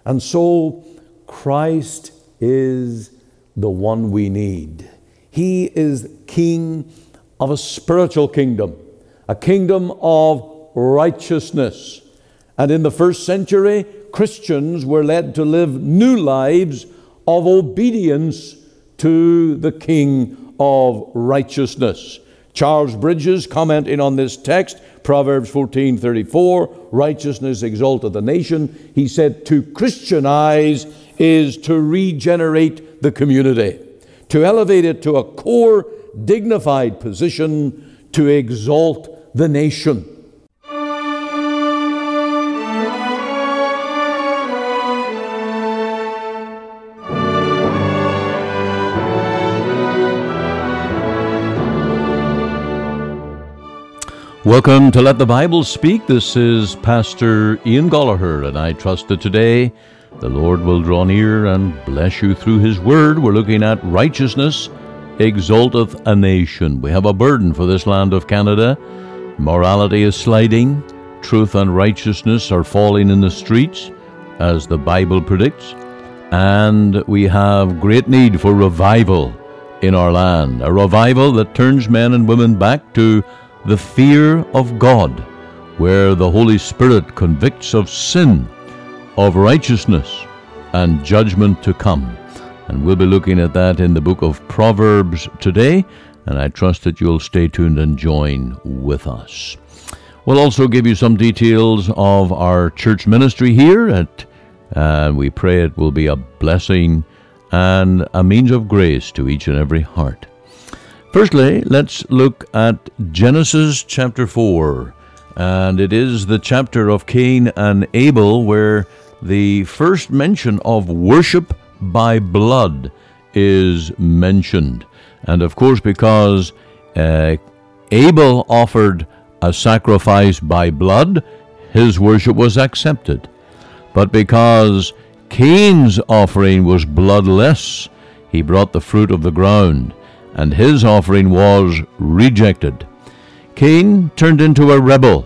And so Christ is the one we need. He is king of a spiritual kingdom, a kingdom of righteousness. And in the first century, Christians were led to live new lives of obedience to the King of righteousness. Charles Bridges, commenting on this text, Proverbs 14:34, righteousness exalteth the nation. He said, to Christianize is to regenerate the community, to elevate it to a core, dignified position, to exalt the nation. Welcome to Let the Bible Speak. This is Pastor Ian Gollaher, and I trust that today the Lord will draw near and bless you through His Word. We're looking at righteousness exalteth a nation. We have a burden for this land of Canada. Morality is sliding. Truth and righteousness are falling in the streets, as the Bible predicts. And we have great need for revival in our land, a revival that turns men and women back to the fear of God, where the Holy Spirit convicts of sin, of righteousness, and judgment to come. And we'll be looking at that in the book of Proverbs today, and I trust that you'll stay tuned and join with us. We'll also give you some details of our church ministry here, and we pray it will be a blessing and a means of grace to each and every heart. Firstly, let's look at Genesis chapter 4, and it is the chapter of Cain and Abel where the first mention of worship by blood is mentioned. And of course, because Abel offered a sacrifice by blood, his worship was accepted. But because Cain's offering was bloodless, he brought the fruit of the ground, and his offering was rejected. Cain turned into a rebel,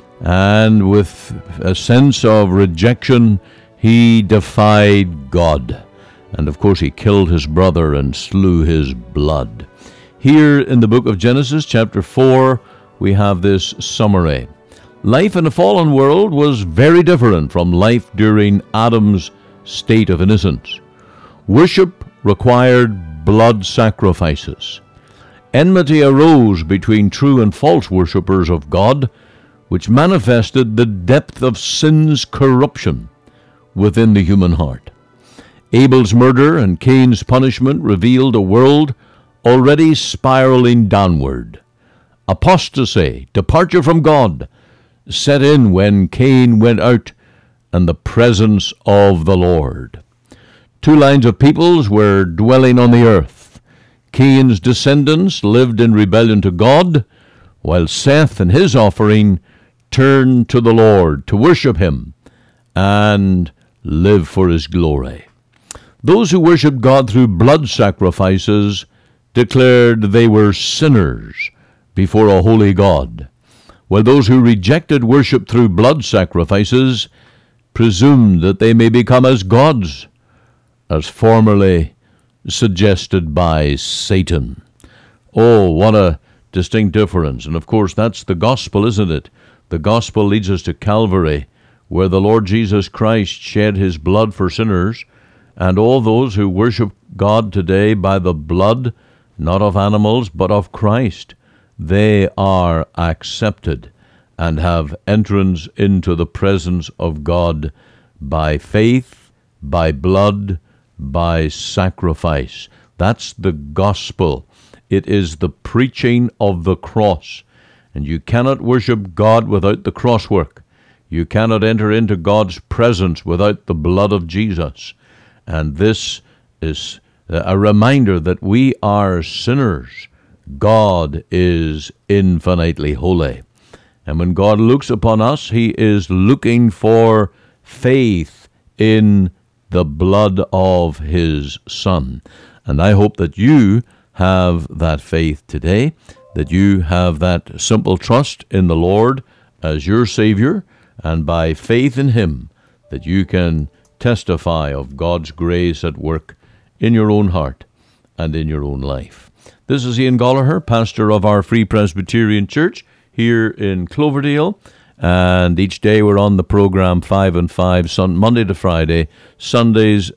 and with a sense of rejection, he defied God. And of course, he killed his brother and slew his blood. Here in the book of Genesis, chapter 4, we have this summary. Life in a fallen world was very different from life during Adam's state of innocence. Worship required blood sacrifices. Enmity arose between true and false worshippers of God, which manifested the depth of sin's corruption within the human heart. Abel's murder and Cain's punishment revealed a world already spiraling downward. Apostasy, departure from God, set in when Cain went out and the presence of the Lord. Two lines of peoples were dwelling on the earth. Cain's descendants lived in rebellion to God, while Seth and his offering turned to the Lord to worship Him and live for His glory. Those who worshiped God through blood sacrifices declared they were sinners before a holy God, while those who rejected worship through blood sacrifices presumed that they may become as gods, as formerly suggested by Satan. Oh, what a distinct difference. And of course, that's the gospel, isn't it? The gospel leads us to Calvary, where the Lord Jesus Christ shed His blood for sinners, and all those who worship God today by the blood, not of animals, but of Christ, they are accepted and have entrance into the presence of God by faith, by blood, by sacrifice. That's the gospel. It is the preaching of the cross. And you cannot worship God without the cross work. You cannot enter into God's presence without the blood of Jesus. And this is a reminder that we are sinners. God is infinitely holy. And when God looks upon us, He is looking for faith in the blood of His Son. And I hope that you have that faith today, that you have that simple trust in the Lord as your Savior, and by faith in Him, that you can testify of God's grace at work in your own heart and in your own life. This is Ian Gollaher, pastor of our Free Presbyterian Church here in Cloverdale, and each day we're on the program 5 and 5, Monday to Friday, Sundays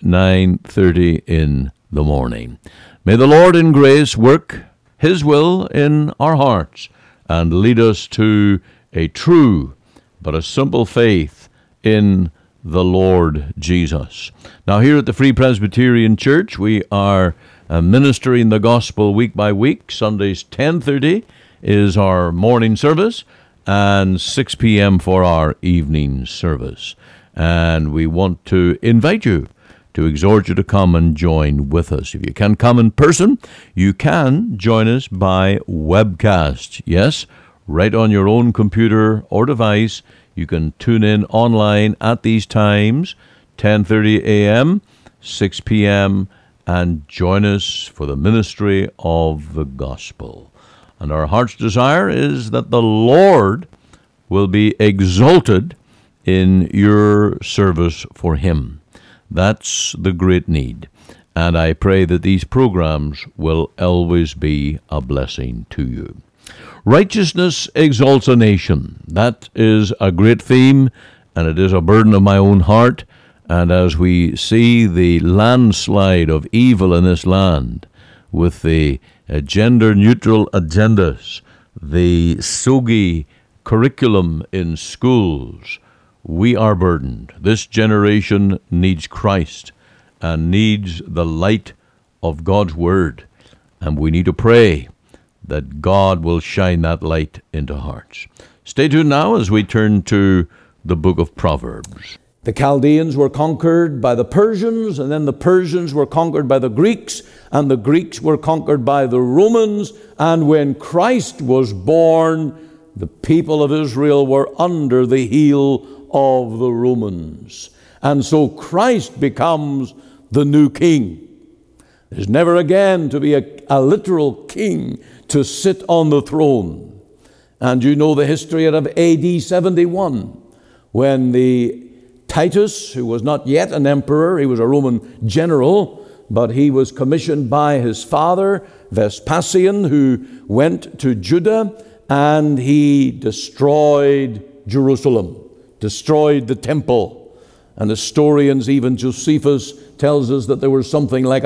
9:30 in the morning. May the Lord in grace work His will in our hearts and lead us to a true but a simple faith in the Lord Jesus. Now, here at the Free Presbyterian Church, we are ministering the gospel week by week. Sundays 10:30 is our morning service, and 6 p.m. for our evening service. And we want to invite you, to exhort you to come and join with us. If you can't come in person, you can join us by webcast. Yes, right on your own computer or device, you can tune in online at these times, 10:30 a.m., 6 p.m., and join us for the ministry of the gospel. And our heart's desire is that the Lord will be exalted in your service for Him. That's the great need. And I pray that these programs will always be a blessing to you. Righteousness exalts a nation. That is a great theme, and it is a burden of my own heart. And as we see the landslide of evil in this land, with the gender-neutral agendas, the SOGI curriculum in schools, we are burdened. This generation needs Christ and needs the light of God's Word. And we need to pray that God will shine that light into hearts. Stay tuned now as we turn to the book of Proverbs. The Chaldeans were conquered by the Persians, and then the Persians were conquered by the Greeks, and the Greeks were conquered by the Romans. And when Christ was born, the people of Israel were under the heel of the Romans. And so Christ becomes the new king. There's never again to be a literal king to sit on the throne. And you know the history of AD 71, when the Titus, who was not yet an emperor, he was a Roman general, but he was commissioned by his father, Vespasian, who went to Judah, and he destroyed Jerusalem, destroyed the temple. And historians, even Josephus, tells us that there were something like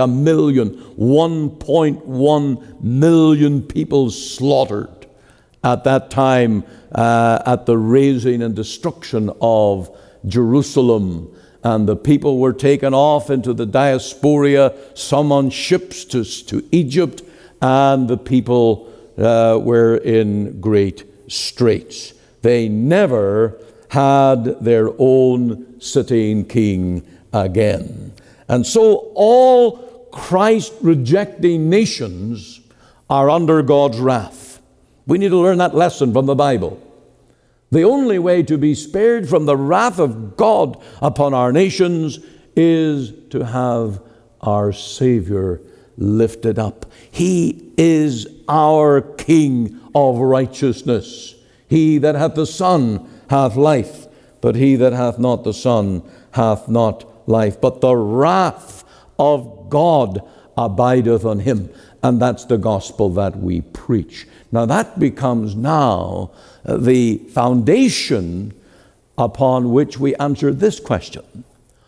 1.1 million people slaughtered at that time, at the razing and destruction of Jerusalem. And the people were taken off into the diaspora, some on ships to Egypt, and the people were in great straits. They never had their own sitting king again. And so all Christ-rejecting nations are under God's wrath. We need to learn that lesson from the Bible. The only way to be spared from the wrath of God upon our nations is to have our Savior lifted up. He is our King of righteousness. He that hath the Son hath life, but he that hath not the Son hath not life. But the wrath of God abideth on him. And that's the gospel that we preach. Now that becomes now the foundation upon which we answer this question.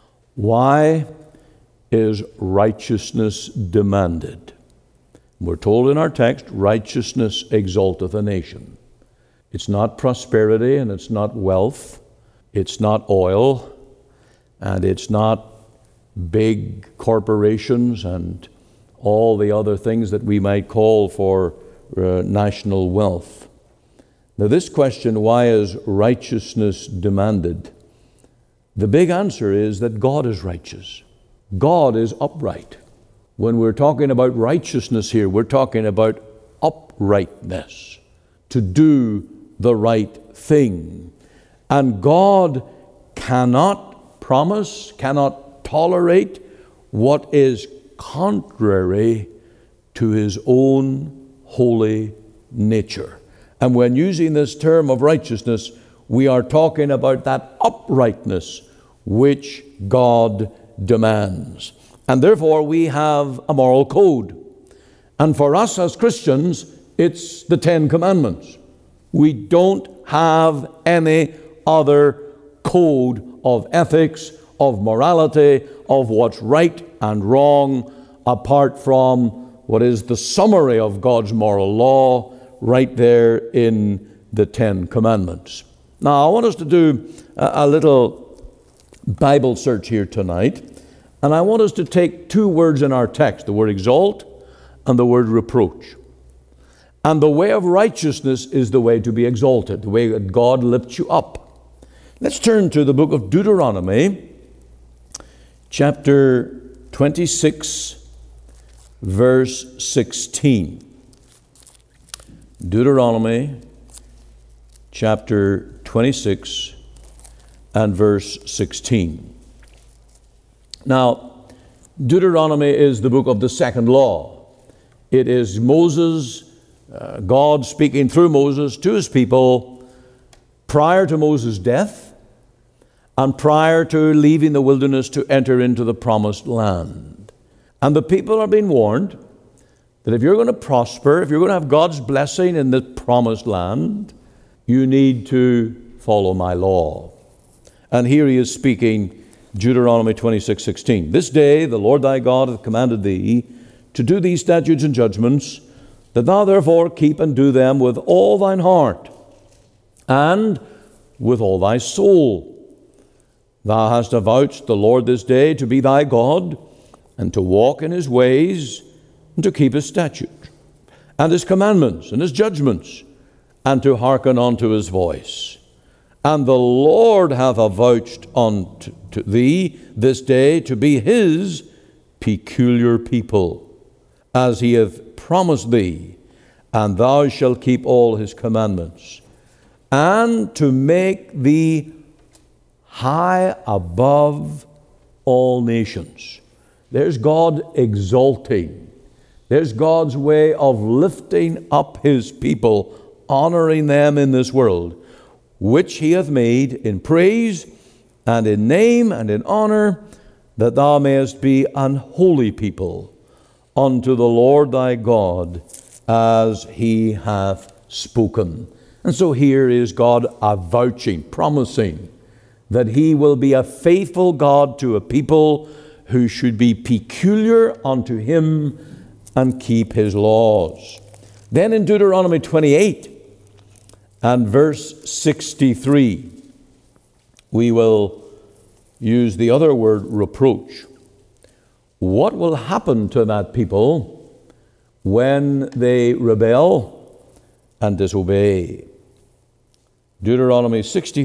Why is righteousness demanded? We're told in our text, righteousness exalteth a nation. It's not prosperity, and it's not wealth, it's not oil, and it's not big corporations and all the other things that we might call for national wealth. Now this question, why is righteousness demanded? The big answer is that God is righteous. God is upright. When we're talking about righteousness here, we're talking about uprightness, to do the right thing. And God cannot promise, cannot tolerate what is contrary to his own holy nature. And when using this term of righteousness, we are talking about that uprightness which God demands. And therefore we have a moral code. And for us as Christians, it's the Ten Commandments. We don't have any other code of ethics, of morality, of what's right and wrong, apart from what is the summary of God's moral law right there in the Ten Commandments. Now, I want us to do a little Bible search here tonight, and I want us to take two words in our text, the word exalt and the word reproach. And the way of righteousness is the way to be exalted, the way that God lifts you up. Let's turn to the book of Deuteronomy, chapter 26, verse 16. Deuteronomy, chapter 26, and verse 16. Now, Deuteronomy is the book of the second law. It is Moses, God speaking through Moses to his people prior to Moses' death and prior to leaving the wilderness to enter into the promised land. And the people are being warned that if you're going to prosper, if you're going to have God's blessing in the promised land, you need to follow my law. And here he is speaking, Deuteronomy 26:16. This day the Lord thy God hath commanded thee to do these statutes and judgments, that thou therefore keep and do them with all thine heart and with all thy soul. Thou hast avouched the Lord this day to be thy God, and to walk in his ways, and to keep his statutes, and his commandments, and his judgments, and to hearken unto his voice. And the Lord hath avouched unto thee this day to be his peculiar people, as he hath promised thee, and thou shalt keep all his commandments, and to make thee high above all nations. There's God exalting. There's God's way of lifting up his people, honoring them in this world, which he hath made in praise and in name and in honor, that thou mayest be an holy people unto the Lord thy God, as he hath spoken. And so here is God avouching, promising that he will be a faithful God to a people who should be peculiar unto him and keep his laws. Then in Deuteronomy 28 and verse 63, we will use the other word, reproach. What will happen to that people when they rebel and disobey? Deuteronomy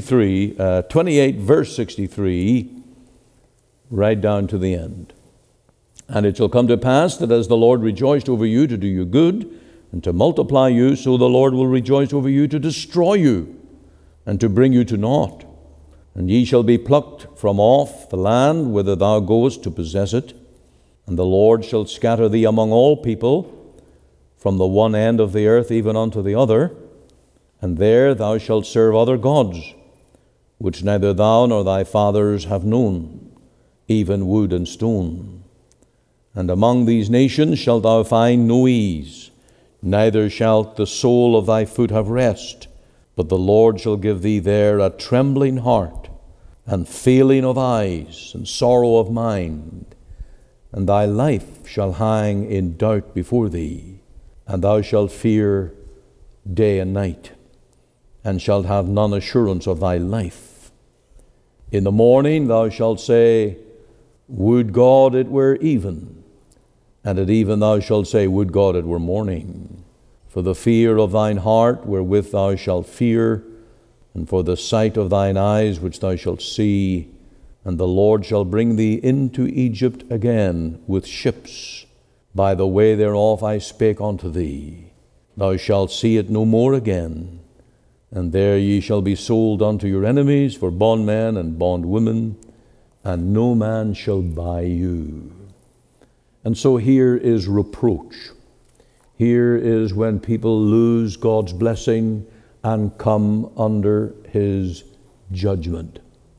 28 verse 63, right down to the end. And it shall come to pass that as the Lord rejoiced over you to do you good and to multiply you, so the Lord will rejoice over you to destroy you and to bring you to naught. And ye shall be plucked from off the land whither thou goest to possess it. And the Lord shall scatter thee among all people, from the one end of the earth even unto the other. And there thou shalt serve other gods, which neither thou nor thy fathers have known, even wood and stone. And among these nations shalt thou find no ease, neither shalt the sole of thy foot have rest, but the Lord shall give thee there a trembling heart, and failing of eyes, and sorrow of mind. And thy life shall hang in doubt before thee, and thou shalt fear day and night, and shalt have none assurance of thy life. In the morning thou shalt say, Would God it were even, and at even thou shalt say, Would God it were morning. For the fear of thine heart wherewith thou shalt fear, and for the sight of thine eyes which thou shalt see, and the Lord shall bring thee into Egypt again with ships, by the way thereof I spake unto thee. Thou shalt see it no more again, and there ye shall be sold unto your enemies for bondmen and bondwomen, and no man shall buy you. And so here is reproach. Here is when people lose God's blessing and come under his judgment.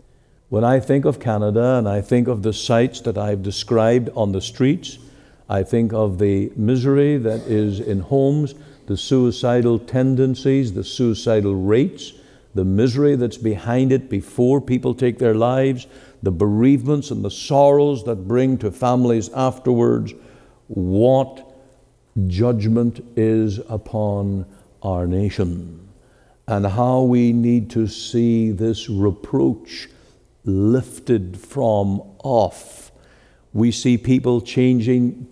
When I think of Canada and I think of the sights that I've described on the streets, I think of the misery that is in homes, the suicidal tendencies, the suicidal rates, the misery that's behind it before people take their lives, the bereavements and the sorrows that bring to families afterwards. What judgment is upon our nation, and how we need to see this reproach lifted from off. We see people choosing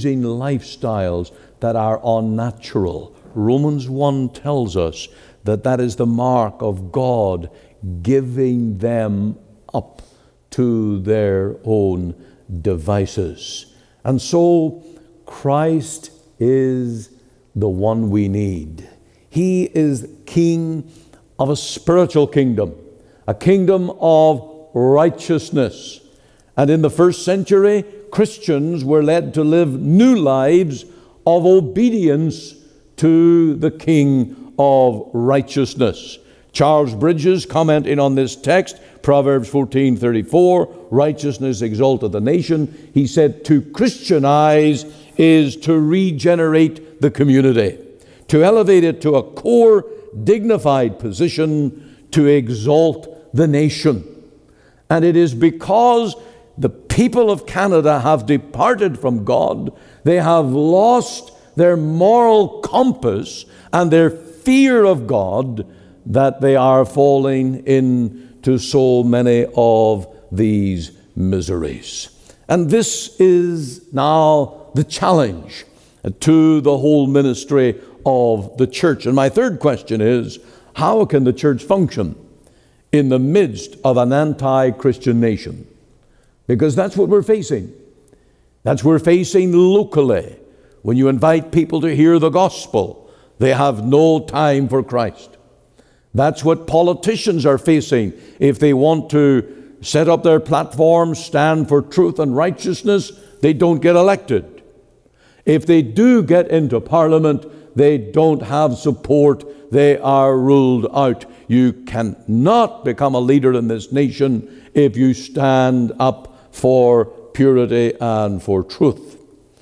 lifestyles that are unnatural. Romans 1 tells us that that is the mark of God giving them up to their own devices. And so Christ is the one we need. He is king of a spiritual kingdom, a kingdom of righteousness. And in the first century, Christians were led to live new lives of obedience to the King of righteousness. Charles Bridges, commenting on this text, Proverbs 14:34, righteousness exalteth the nation. He said, to Christianize is to regenerate the community, to elevate it to a core, dignified position, to exalt the nation. And it is because the people of Canada have departed from God, they have lost their moral compass and their fear of God, that they are falling into so many of these miseries. And this is now the challenge to the whole ministry of the church. And my third question is, how can the church function in the midst of an anti-Christian nation? Because that's what we're facing. That's what we're facing locally. When you invite people to hear the gospel, they have no time for Christ. That's what politicians are facing if they want to set up their platforms, stand for truth and righteousness. They don't get elected. If they do get into Parliament, they don't have support. They are ruled out. You cannot become a leader in this nation if you stand up for purity and for truth.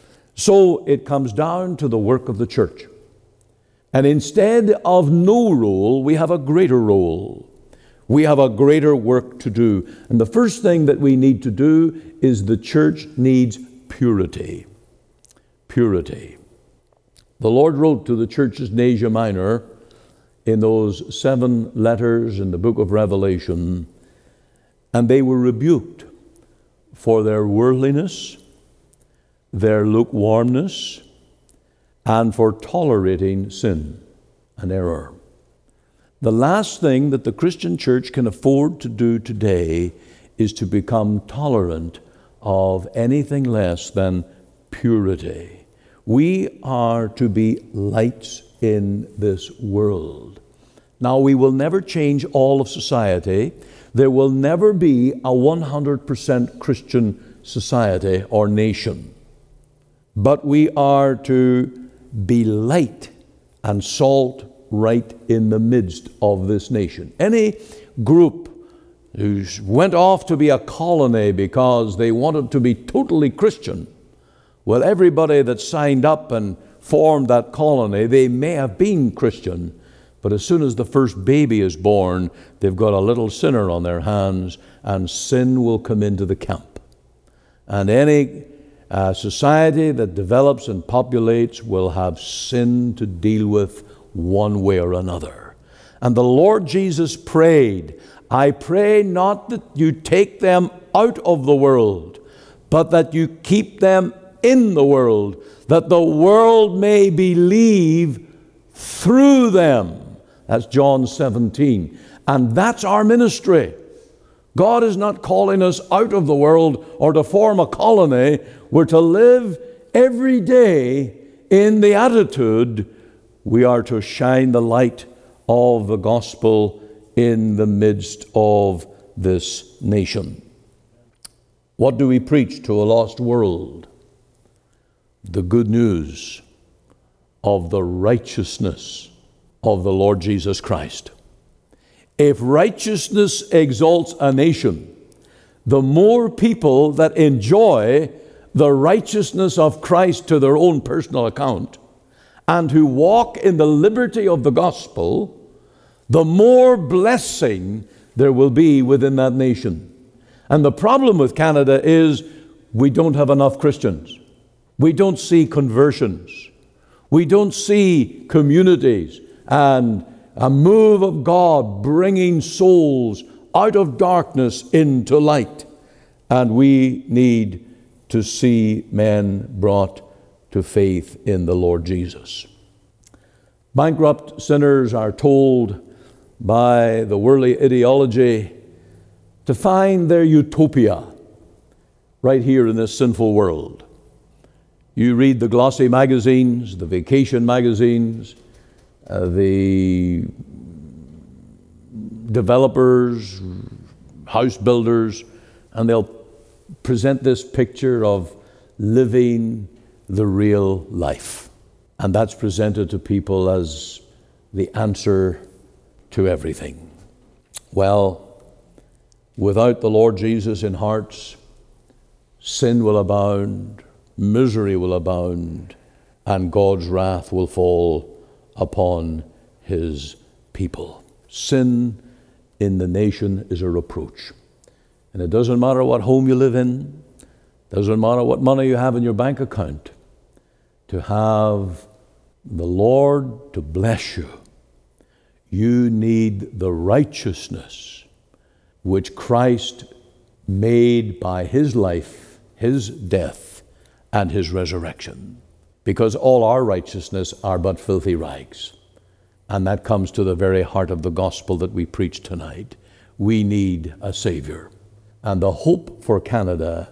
So it comes down to the work of the church. And instead of no role, we have a greater role. We have a greater work to do. And the first thing that we need to do is the church needs purity. Purity. The Lord wrote to the churches in Asia Minor in those 7 letters in the book of Revelation, and they were rebuked for their worldliness, their lukewarmness, and for tolerating sin and error. The last thing that the Christian church can afford to do today is to become tolerant of anything less than purity. We are to be lights in this world. Now, we will never change all of society. There will never be a 100% Christian society or nation. But we are to be light and salt right in the midst of this nation. Any group who went off to be a colony because they wanted to be totally Christian, well, everybody that signed up and formed that colony, they may have been Christian, but as soon as the first baby is born, they've got a little sinner on their hands, and sin will come into the camp. And any society that develops and populates will have sin to deal with one way or another. And the Lord Jesus prayed, I pray not that you take them out of the world, but that you keep them in the world, that the world may believe through them. That's John 17. And that's our ministry. God is not calling us out of the world or to form a colony. We're to live every day in the attitude we are to shine the light of the gospel in the midst of this nation. What do we preach to a lost world? The good news of the righteousness of the Lord Jesus Christ. If righteousness exalts a nation, the more people that enjoy the righteousness of Christ to their own personal account and who walk in the liberty of the gospel, the more blessing there will be within that nation. And the problem with Canada is we don't have enough Christians. We don't see conversions. We don't see communities and a move of God bringing souls out of darkness into light. And we need to see men brought to faith in the Lord Jesus. Bankrupt sinners are told by the worldly ideology to find their utopia right here in this sinful world. You read the glossy magazines, the vacation magazines, the developers, house builders, and they'll present this picture of living the real life. And that's presented to people as the answer to everything. Well, without the Lord Jesus in hearts, sin will abound, misery will abound, and God's wrath will fall upon his people. Sin in the nation is a reproach. And it doesn't matter what home you live in, doesn't matter what money you have in your bank account, to have the Lord to bless you, you need the righteousness which Christ made by his life, his death, and his resurrection. Because all our righteousness are but filthy rags. And that comes to the very heart of the gospel that we preach tonight. We need a Savior. And the hope for Canada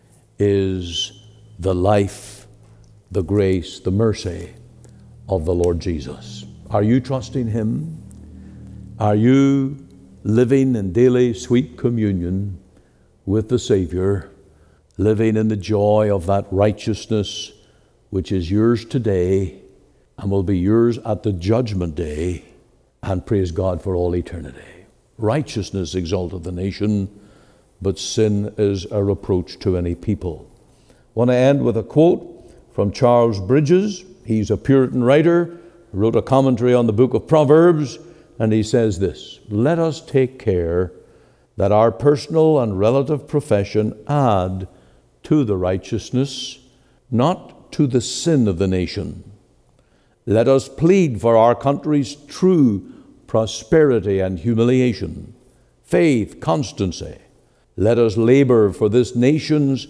is the life, the grace, the mercy of the Lord Jesus. Are you trusting him? Are you living in daily sweet communion with the Savior, living in the joy of that righteousness which is yours today and will be yours at the judgment day, and praise God for all eternity? Righteousness exalteth the nation, but sin is a reproach to any people. I want to end with a quote from Charles Bridges. He's a Puritan writer, wrote a commentary on the book of Proverbs, and he says this: "Let us take care that our personal and relative profession add to the righteousness, not to the sin of the nation. Let us plead for our country's true prosperity and humiliation, faith, constancy. Let us labor for this nation's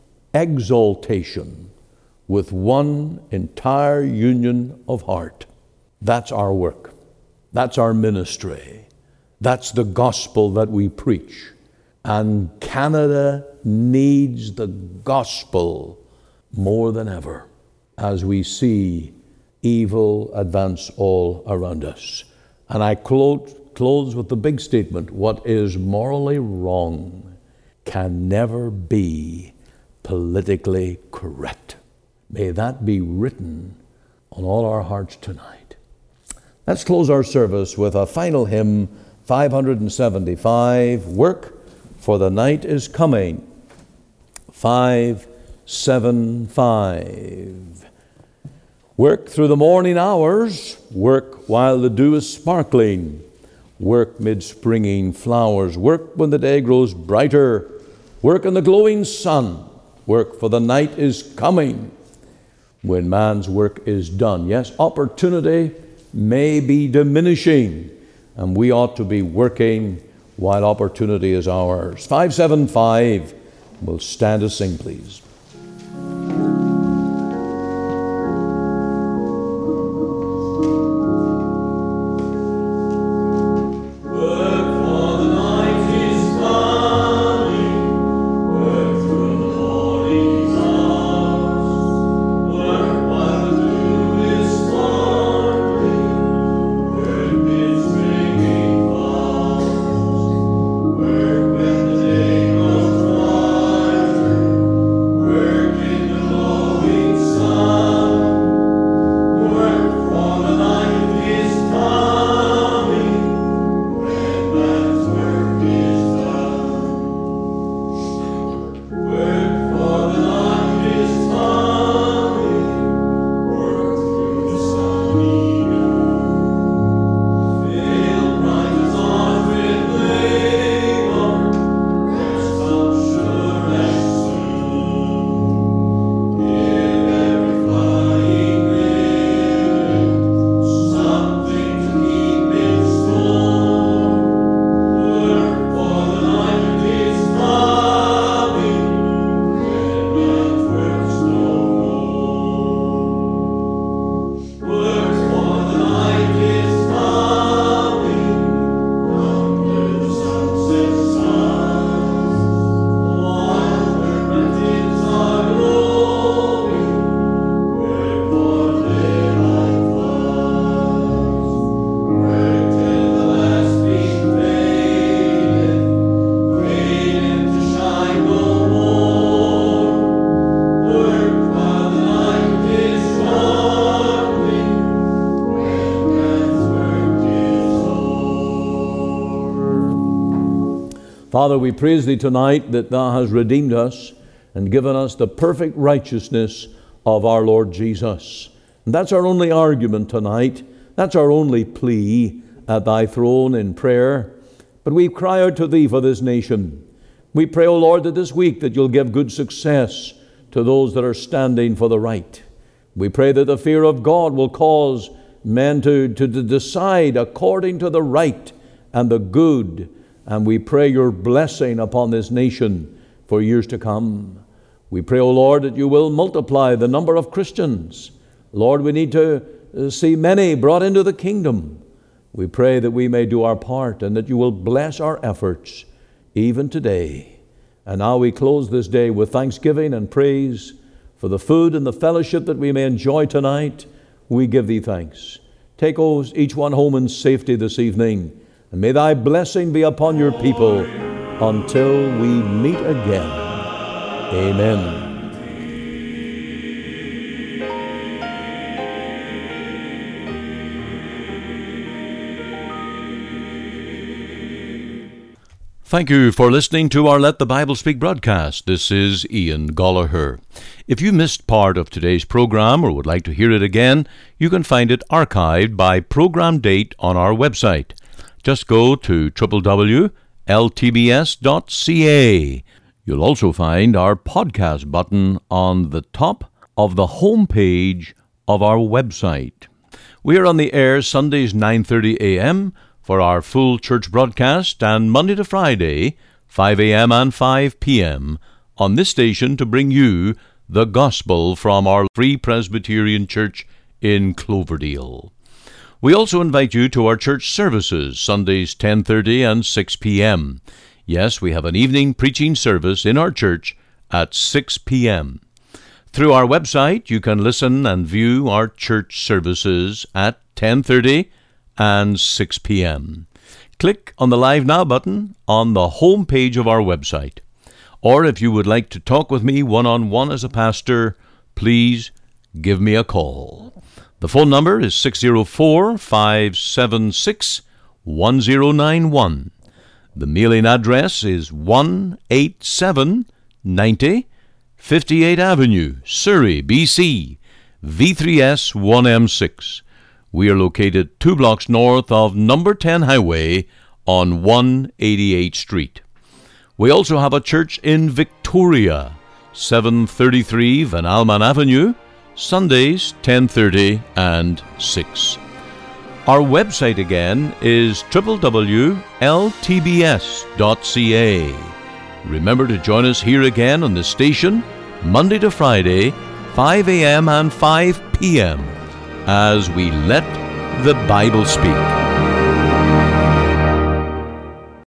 exaltation with one entire union of heart." That's our work. That's our ministry. That's the gospel that we preach. And Canada needs the gospel more than ever as we see evil advance all around us. And I close with the big statement: what is morally wrong can never be politically correct. May that be written on all our hearts tonight. Let's close our service with a final hymn, 575, "Work, for the Night is Coming." 575. Work through the morning hours, work while the dew is sparkling, work mid springing flowers, work when the day grows brighter, work in the glowing sun, work for the night is coming when man's work is done. Yes, opportunity may be diminishing, and we ought to be working while opportunity is ours. 575. We'll stand to sing, please. Work Father, we praise Thee tonight that Thou hast redeemed us and given us the perfect righteousness of our Lord Jesus. And that's our only argument tonight. That's our only plea at Thy throne in prayer. But we cry out to Thee for this nation. We pray, O Lord, that this week that You'll give good success to those that are standing for the right. We pray that the fear of God will cause men to decide according to the right and the good. And we pray Your blessing upon this nation for years to come. We pray, O Lord, that You will multiply the number of Christians. Lord, we need to see many brought into the kingdom. We pray that we may do our part and that You will bless our efforts even today. And now we close this day with thanksgiving and praise for the food and the fellowship that we may enjoy tonight. We give Thee thanks. Take each one home in safety this evening, and may Thy blessing be upon Your people until we meet again. Amen. Thank you for listening to our Let the Bible Speak broadcast. This is Ian Gollaher. If you missed part of today's program or would like to hear it again, you can find it archived by program date on our website. Just go to www.ltbs.ca. You'll also find our podcast button on the top of the home page of our website. We are on the air Sundays 9:30 a.m., for our full church broadcast, and Monday to Friday, 5 a.m. and 5 p.m. on this station to bring you the gospel from our Free Presbyterian Church in Cloverdale. We also invite you to our church services, Sundays 10:30 and 6 p.m. Yes, we have an evening preaching service in our church at 6 p.m. Through our website, you can listen and view our church services at 10:30 and 6 p.m. Click on the Live Now button on the home page of our website. Or if you would like to talk with me one-on-one as a pastor, please give me a call. The phone number is 604-576-1091. The mailing address is 18790 58th Avenue, Surrey, BC, V3S 1M6. We are located 2 blocks north of number 10 Highway on 188th Street. We also have a church in Victoria, 733 Van Alman Avenue, Sundays 10:30 and 6. Our website again is www.ltbs.ca. Remember to join us here again on the station, Monday to Friday, 5 a.m. and 5 p.m., as we let the Bible speak.